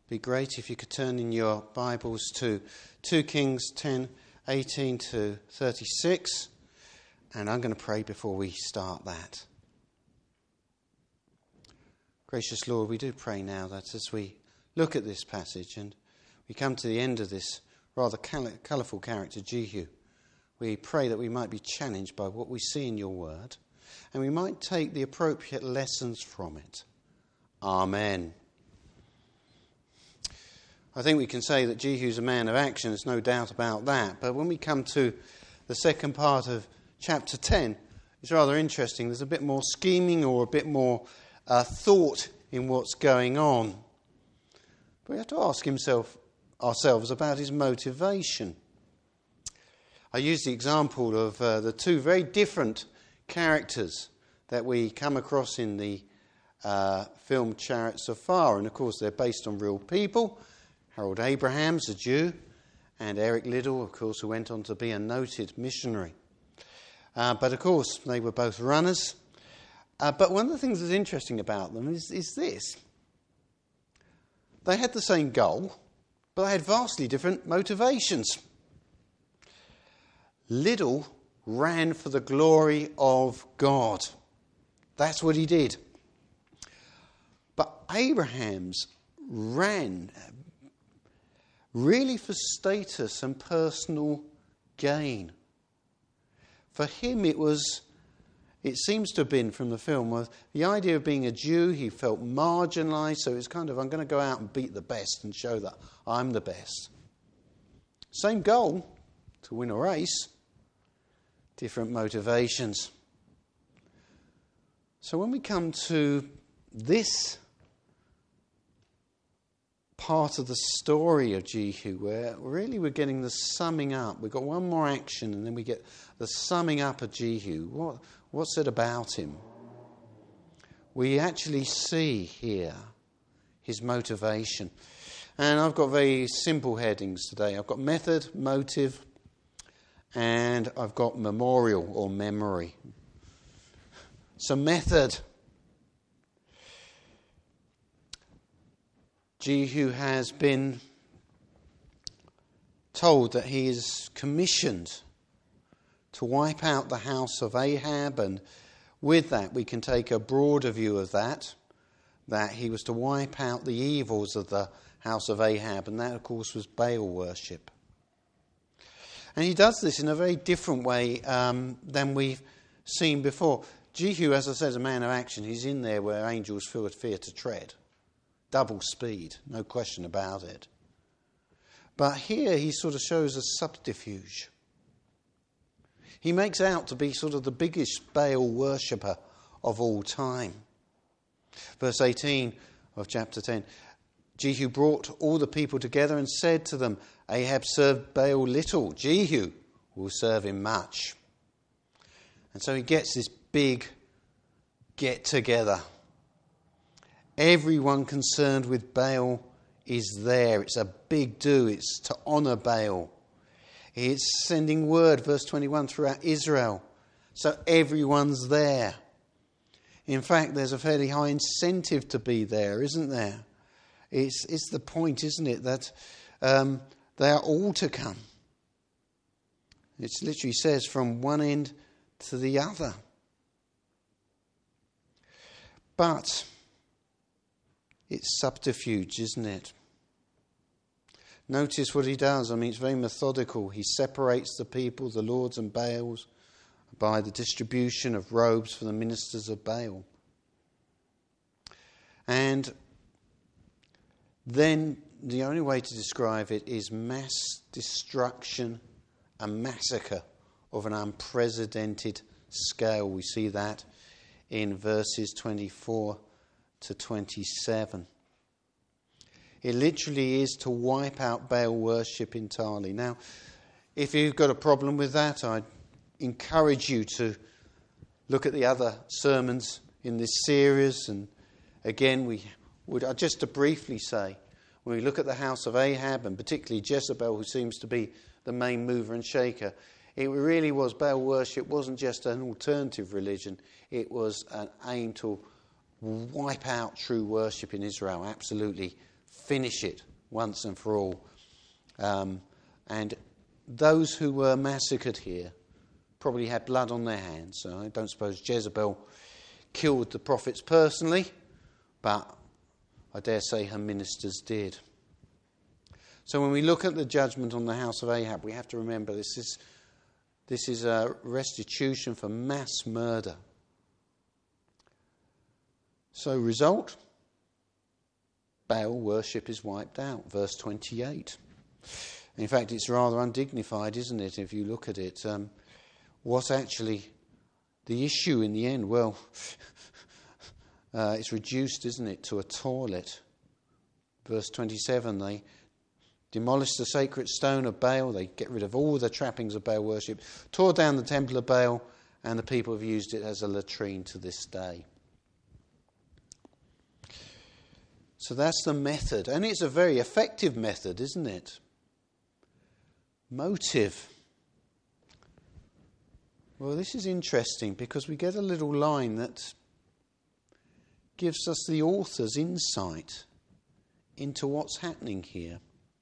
Be great if you could turn in your Bibles to 2 Kings 10:18 to 36. And I'm going to pray before we start that. Gracious Lord, we do pray now that as we look at this passage and we come to the end of this rather colourful character, Jehu, we pray that we might be challenged by what we see in your word and we might take the appropriate lessons from it. Amen. I think we can say that Jehu's a man of action, there's no doubt about that. But when we come to the second part of chapter 10, it's rather interesting. There's a bit more scheming or a bit more thought in what's going on. But we have to ask ourselves about his motivation. I use the example of the two very different characters that we come across in the film Chariots of Fire. And of course they're based on real people. Harold Abrahams, a Jew, and Eric Liddell, of course, who went on to be a noted missionary. But of course, they were both runners. But one of the things that's interesting about them is this. They had the same goal, but they had vastly different motivations. Liddell ran for the glory of God. That's what he did. But Abrahams ran really for status and personal gain. For him it seems to have been from the film, the idea of being a Jew, he felt marginalised, so it's kind of, I'm going to go out and beat the best and show that I'm the best. Same goal, to win a race, different motivations. So when we come to this part of the story of Jehu, where really we're getting the summing up. We've got one more action and then we get the summing up of Jehu. What's it about him? We actually see here his motivation. And I've got very simple headings today. I've got method, motive, and I've got memorial or memory. So method. Jehu has been told that he is commissioned to wipe out the house of Ahab, and with that we can take a broader view of that he was to wipe out the evils of the house of Ahab, and that of course was Baal worship. And he does this in a very different way than we've seen before. Jehu, as I said, is a man of action. He's in there where angels feel fear to tread. Double speed, no question about it. But here he sort of shows a subterfuge. He makes out to be sort of the biggest Baal worshipper of all time. Verse 18 of chapter 10. Jehu brought all the people together and said to them, Ahab served Baal little, Jehu will serve him much. And so he gets this big get together. Everyone concerned with Baal is there. It's a big do. It's to honour Baal. It's sending word, verse 21, throughout Israel. So everyone's there. In fact, there's a fairly high incentive to be there, isn't there? It's the point, isn't it, that they are all to come. It literally says from one end to the other. But it's subterfuge, isn't it? Notice what he does. I mean, it's very methodical. He separates the people, the lords and Baals, by the distribution of robes for the ministers of Baal. And then the only way to describe it is mass destruction and massacre of an unprecedented scale. We see that in verses 24 to 27. It literally is to wipe out Baal worship entirely. Now, if you've got a problem with that, I'd encourage you to look at the other sermons in this series. And again, we would just to briefly say, when we look at the house of Ahab, and particularly Jezebel, who seems to be the main mover and shaker, it really was Baal worship wasn't just an alternative religion. It was an aim to wipe out true worship in Israel, absolutely finish it once and for all. And those who were massacred here probably had blood on their hands. So I don't suppose Jezebel killed the prophets personally, but I dare say her ministers did. So when we look at the judgment on the house of Ahab, we have to remember this is a restitution for mass murder. So result, Baal worship is wiped out, verse 28. In fact, it's rather undignified, isn't it, if you look at it? What's actually the issue in the end? Well, it's reduced, isn't it, to a toilet. Verse 27, they demolish the sacred stone of Baal, they get rid of all the trappings of Baal worship, tore down the temple of Baal, and the people have used it as a latrine to this day. So that's the method, and it's a very effective method, isn't it? Motive. Well, this is interesting because we get a little line that gives us the author's insight into what's happening here.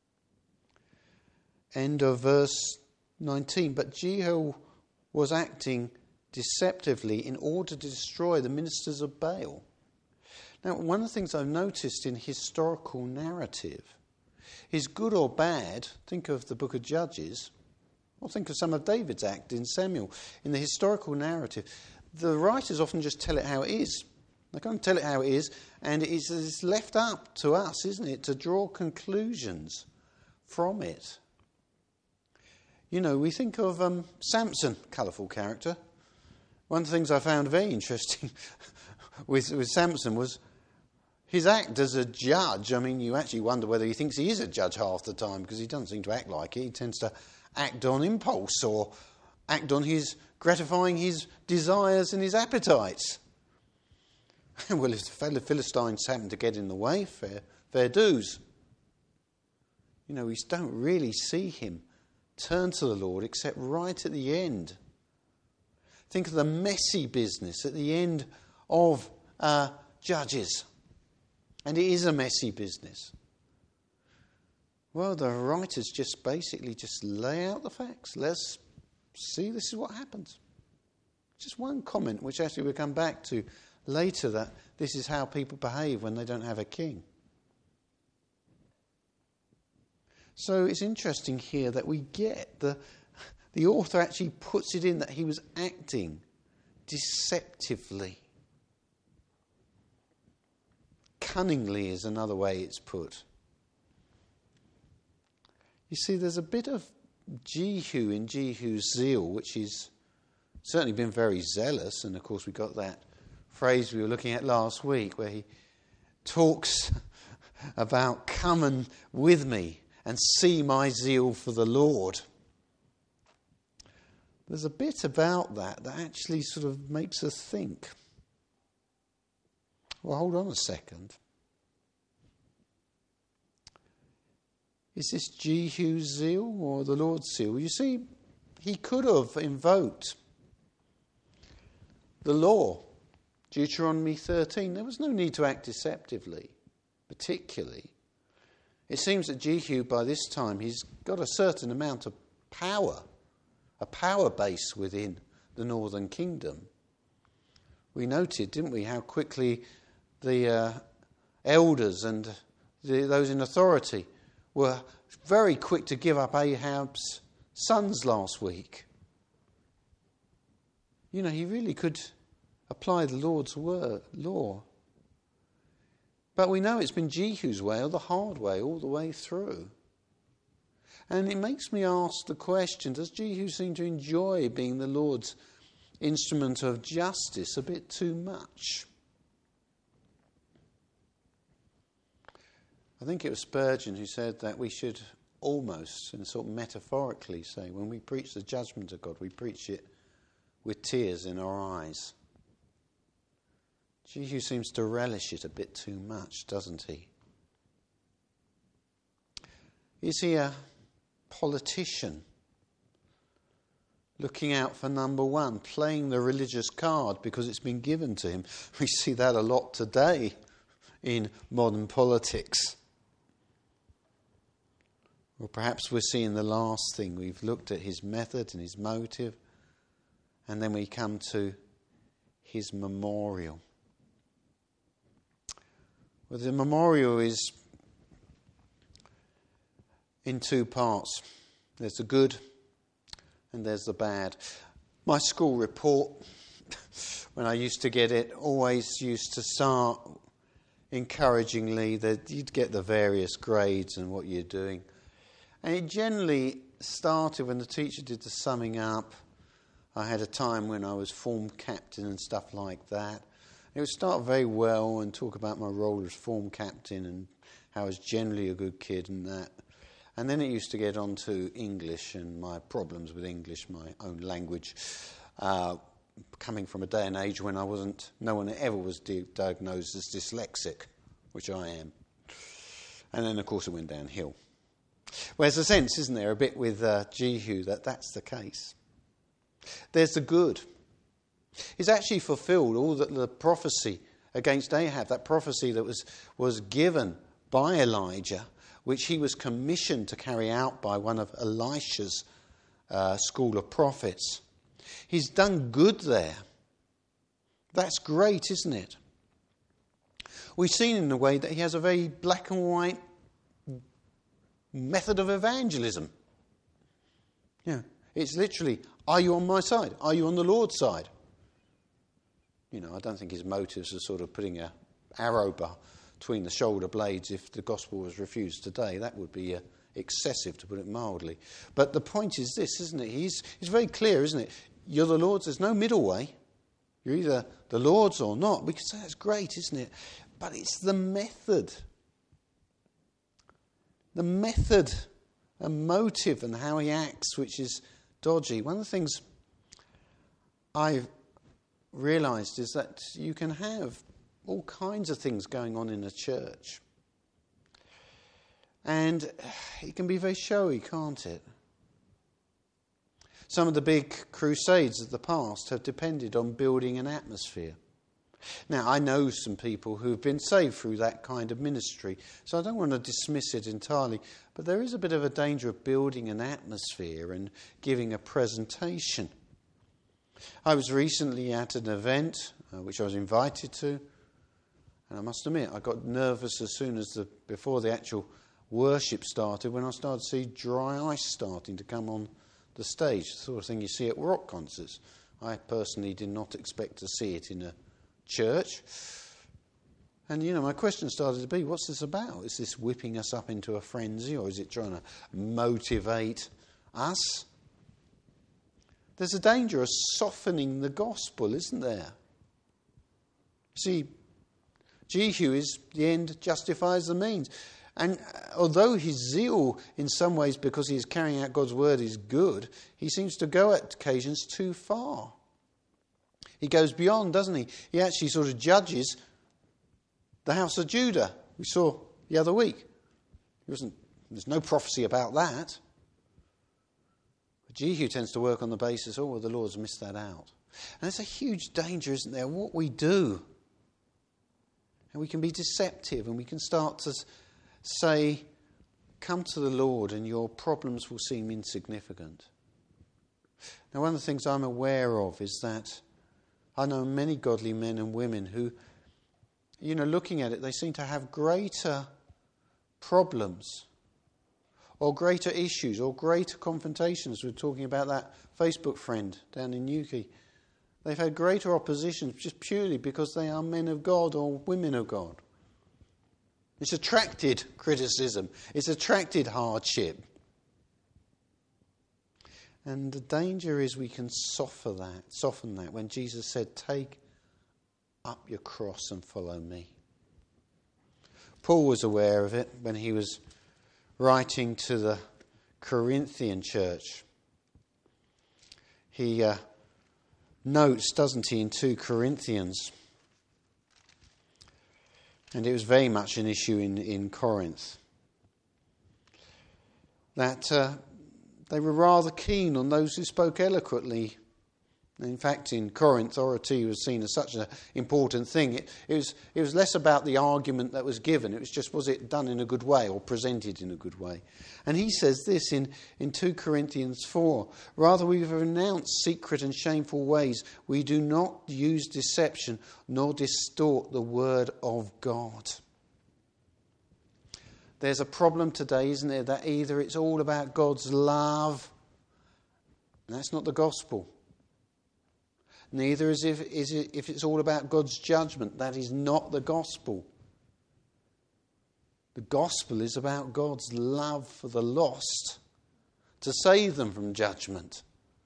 End of verse 19. But Jehu was acting deceptively in order to destroy the ministers of Baal. Now, one of the things I've noticed in historical narrative is good or bad. Think of the book of Judges, or think of some of David's act in Samuel. In the historical narrative, the writers often just tell it how it is. They can't tell it how it is, and it's left up to us, isn't it, to draw conclusions from it. You know, we think of Samson, colourful character. One of the things I found very interesting with Samson was his act as a judge. I mean, you actually wonder whether he thinks he is a judge half the time, because he doesn't seem to act like it. He tends to act on impulse or act on his gratifying his desires and his appetites. Well, if the Philistines happen to get in the way, fair dues. You know, we don't really see him turn to the Lord except right at the end. Think of the messy business at the end of Judges. And it is a messy business. Well, the writers just basically lay out the facts. Let's see, this is what happens. Just one comment, which actually we'll come back to later, that this is how people behave when they don't have a king. So it's interesting here that we get the author actually puts it in that he was acting deceptively. Cunningly is another way it's put. You see, there's a bit of Jehu in Jehu's zeal, which has certainly been very zealous. And of course, we got that phrase we were looking at last week where he talks about come and with me and see my zeal for the Lord. There's a bit about that actually sort of makes us think. Well, hold on a second. Is this Jehu's zeal or the Lord's zeal? You see, he could have invoked the law, Deuteronomy 13. There was no need to act deceptively, particularly. It seems that Jehu, by this time, he's got a certain amount of power, a power base within the northern kingdom. We noted, didn't we, how quickly the elders and those in authority were very quick to give up Ahab's sons last week. You know, he really could apply the Lord's law. But we know it's been Jehu's way, or the hard way, all the way through. And it makes me ask the question, does Jehu seem to enjoy being the Lord's instrument of justice a bit too much? I think it was Spurgeon who said that we should almost, and sort of metaphorically say, when we preach the judgment of God, we preach it with tears in our eyes. Jehu seems to relish it a bit too much, doesn't he? Is he a politician looking out for number one, playing the religious card because it's been given to him? We see that a lot today in modern politics. Or perhaps we're seeing the last thing. We've looked at his method and his motive, and then we come to his memorial. Well, the memorial is in two parts. There's the good and there's the bad. My school report, when I used to get it, always used to start encouragingly that you'd get the various grades and what you're doing. And it generally started when the teacher did the summing up. I had a time when I was form captain and stuff like that. It would start very well and talk about my role as form captain and how I was generally a good kid and that. And then it used to get on to English and my problems with English, my own language, coming from a day and age when no one ever was diagnosed as dyslexic, which I am. And then, of course, it went downhill. Well, there's a sense, isn't there, a bit with Jehu that's the case. There's the good. He's actually fulfilled all the prophecy against Ahab, that prophecy that was given by Elijah, which he was commissioned to carry out by one of Elisha's school of prophets. He's done good there. That's great, isn't it? We've seen in a way that he has a very black and white method of evangelism. Yeah, it's literally, are you on my side? Are you on the Lord's side? I don't think his motives are sort of putting an arrow between the shoulder blades if the gospel was refused today. That would be excessive, to put it mildly. But the point is this, isn't it? He's very clear, isn't it? You're the Lord's. There's no middle way. You're either the Lord's or not. We could say that's great, isn't it? But it's the method. The method and motive and how he acts, which is dodgy. One of the things I've realised is that you can have all kinds of things going on in a church. And it can be very showy, can't it? Some of the big crusades of the past have depended on building an atmosphere. Now, I know some people who have been saved through that kind of ministry, so I don't want to dismiss it entirely, but there is a bit of a danger of building an atmosphere and giving a presentation. I was recently at an event which I was invited to, and I must admit I got nervous as soon as before the actual worship started when I started to see dry ice starting to come on the stage, the sort of thing you see at rock concerts. I personally did not expect to see it in a church. And, my question started to be, what's this about? Is this whipping us up into a frenzy, or is it trying to motivate us? There's a danger of softening the gospel, isn't there? See, Jehu is the end justifies the means. And although his zeal in some ways because he is carrying out God's word is good, he seems to go at occasions too far. He goes beyond, doesn't he? He actually sort of judges the house of Judah. We saw the other week. There's no prophecy about that. But Jehu tends to work on the basis, the Lord's missed that out. And it's a huge danger, isn't there, what we do. And we can be deceptive and we can start to say, come to the Lord and your problems will seem insignificant. Now, one of the things I'm aware of is that I know many godly men and women who, looking at it, they seem to have greater problems or greater issues or greater confrontations. We're talking about that Facebook friend down in Newquay. They've had greater opposition just purely because they are men of God or women of God. It's attracted criticism. It's attracted hardship. And the danger is we can soften that when Jesus said, take up your cross and follow me. Paul was aware of it when he was writing to the Corinthian church. He notes, doesn't he, in 2 Corinthians, and it was very much an issue in Corinth, that they were rather keen on those who spoke eloquently In fact, in Corinth, authority was seen as such an important thing. It was less about the argument that was given. It was just, was it done in a good way or presented in a good way? And he says this in 2 Corinthians 4. Rather, we have renounced secret and shameful ways. We do not use deception nor distort the word of God. There's a problem today, isn't there, that either it's all about God's love, and that's not the gospel. Neither is if it's all about God's judgment. That is not the gospel. The gospel is about God's love for the lost to save them from judgment.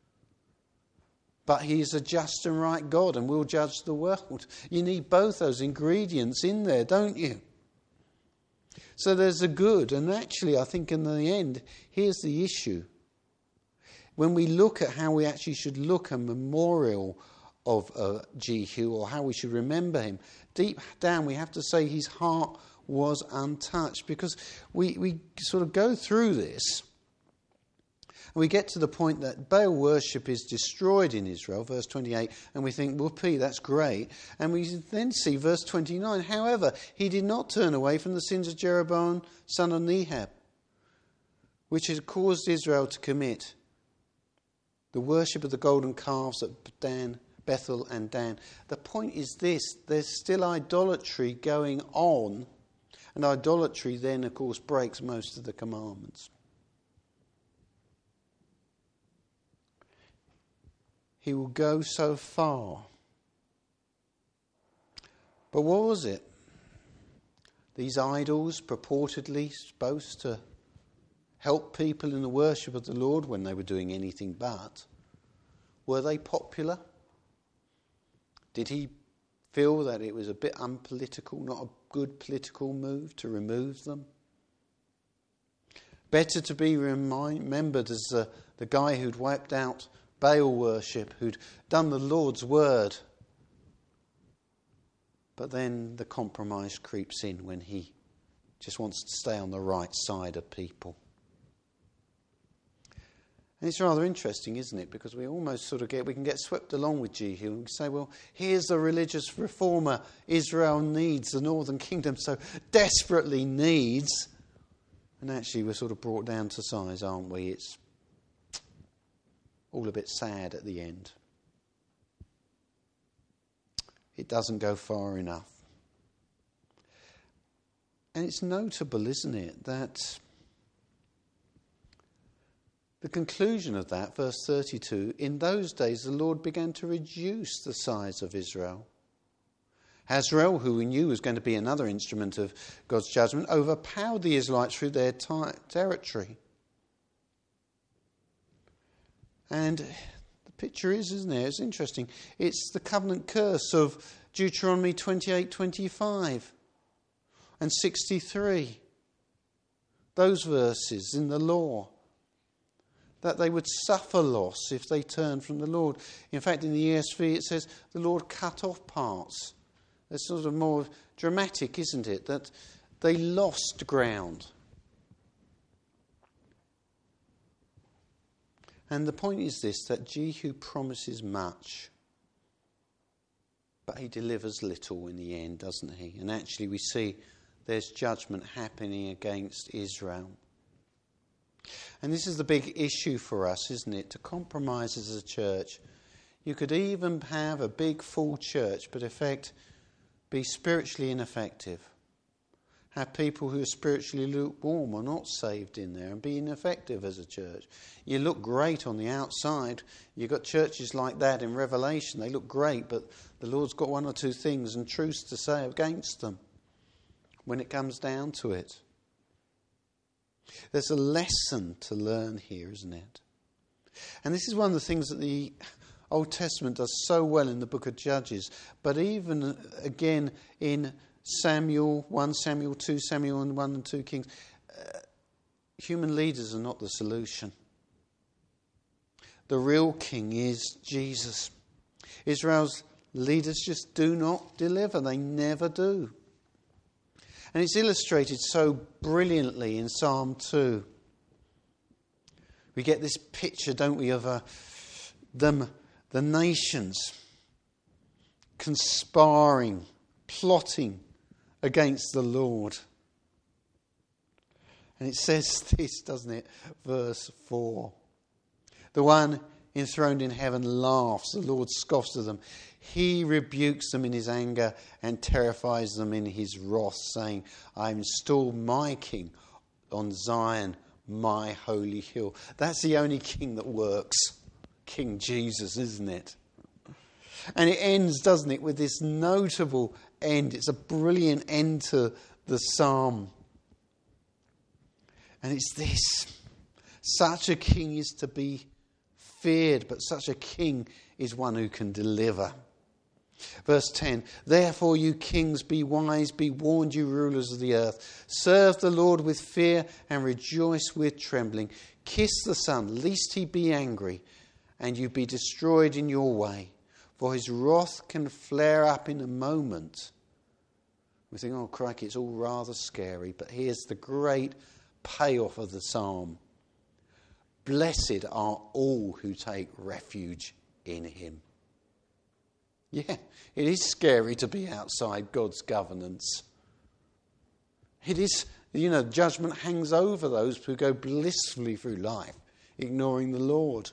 But he is a just and right God and will judge the world. You need both those ingredients in there, don't you? So there's a good, and actually I think in the end, here's the issue. When we look at how we actually should look at a memorial of Jehu, or how we should remember him, deep down we have to say his heart was untouched, because we sort of go through this and we get to the point that Baal worship is destroyed in Israel, verse 28, and we think, whoopee, that's great. And we then see verse 29, however, he did not turn away from the sins of Jeroboam, son of Nebat, which had caused Israel to commit the worship of the golden calves at Bethel and Dan. The point is this, there's still idolatry going on, and idolatry then, of course, breaks most of the commandments. He will go so far. But what was it? These idols purportedly supposed to help people in the worship of the Lord when they were doing anything but. Were they popular? Did he feel that it was a bit unpolitical, not a good political move to remove them? Better to be remembered as the guy who'd wiped out Baal worship, who'd done the Lord's word. But then the compromise creeps in when he just wants to stay on the right side of people. And it's rather interesting, isn't it? Because we almost sort of we can get swept along with Jehu and say, well, here's the religious reformer Israel needs, the northern kingdom so desperately needs. And actually we're sort of brought down to size, aren't we? It's all a bit sad at the end. It doesn't go far enough. And it's notable, isn't it, that the conclusion of that, verse 32, in those days the Lord began to reduce the size of Israel. Hazael, who we knew was going to be another instrument of God's judgment, overpowered the Israelites through their territory. And the picture is, isn't it? It's interesting. It's the covenant curse of Deuteronomy 28:25 and 63. Those verses in the law. That they would suffer loss if they turned from the Lord. In fact, in the ESV it says the Lord cut off parts. It's sort of more dramatic, isn't it? That they lost ground. And the point is this, that Jehu promises much, but he delivers little in the end, doesn't he? And actually we see there's judgment happening against Israel. And this is the big issue for us, isn't it? To compromise as a church. You could even have a big full church, but in effect be spiritually ineffective. Have people who are spiritually lukewarm or not saved in there and be ineffective as a church. You look great on the outside. You've got churches like that in Revelation. They look great, but the Lord's got one or two things and truths to say against them when it comes down to it. There's a lesson to learn here, isn't it? And this is one of the things that the Old Testament does so well in the book of Judges, but even again in Samuel, 1 Samuel, 2 Samuel, and 1 and 2 Kings. Human leaders are not the solution. The real king is Jesus. Israel's leaders just do not deliver. They never do. And it's illustrated so brilliantly in Psalm 2. We get this picture, don't we, of them the nations conspiring, plotting against the Lord. And it says this, doesn't it? Verse 4. The one enthroned in heaven laughs. The Lord scoffs at them. He rebukes them in his anger and terrifies them in his wrath, saying, I install my king on Zion, my holy hill. That's the only king that works. King Jesus, isn't it? And it ends, doesn't it, with this notable end. It's a brilliant end to the psalm. And it's this. Such a king is to be feared, but such a king is one who can deliver. Verse 10, therefore you kings be wise, be warned you rulers of the earth. Serve the Lord with fear and rejoice with trembling. Kiss the Son, lest he be angry and you be destroyed in your way. For his wrath can flare up in a moment. We think, oh crikey, it's all rather scary. But here's the great payoff of the psalm. Blessed are all who take refuge in him. Yeah, it is scary to be outside God's governance. It is, judgment hangs over those who go blissfully through life, ignoring the Lord.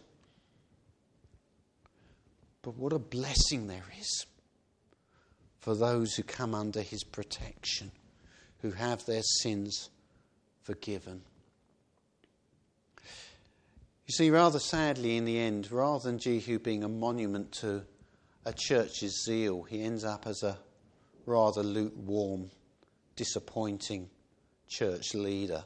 But what a blessing there is for those who come under his protection, who have their sins forgiven. You see, rather sadly in the end, rather than Jehu being a monument to a church's zeal, he ends up as a rather lukewarm, disappointing church leader.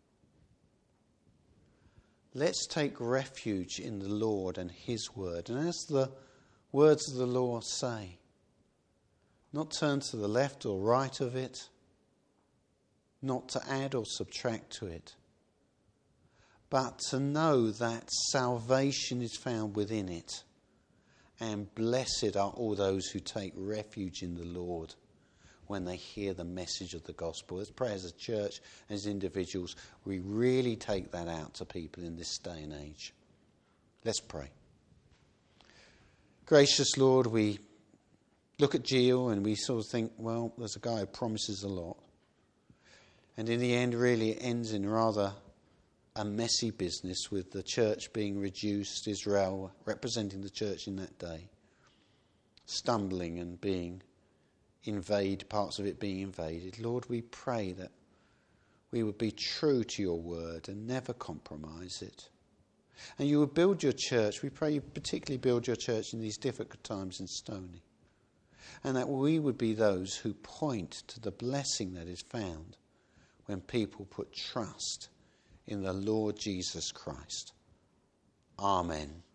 Let's take refuge in the Lord and his word. And as the words of the law say, not turn to the left or right of it, not to add or subtract to it, but to know that salvation is found within it. And blessed are all those who take refuge in the Lord when they hear the message of the gospel. Let's pray as a church, as individuals, we really take that out to people in this day and age. Let's pray. Gracious Lord, we look at Jehu and we sort of think, well, there's a guy who promises a lot. And in the end, really, it ends in rather a messy business, with the church being reduced, Israel representing the church in that day, stumbling and being invaded, parts of it being invaded. Lord, we pray that we would be true to your word and never compromise it. And you would build your church. We pray you particularly build your church in these difficult times in Stony. And that we would be those who point to the blessing that is found when people put trust in the Lord Jesus Christ. Amen.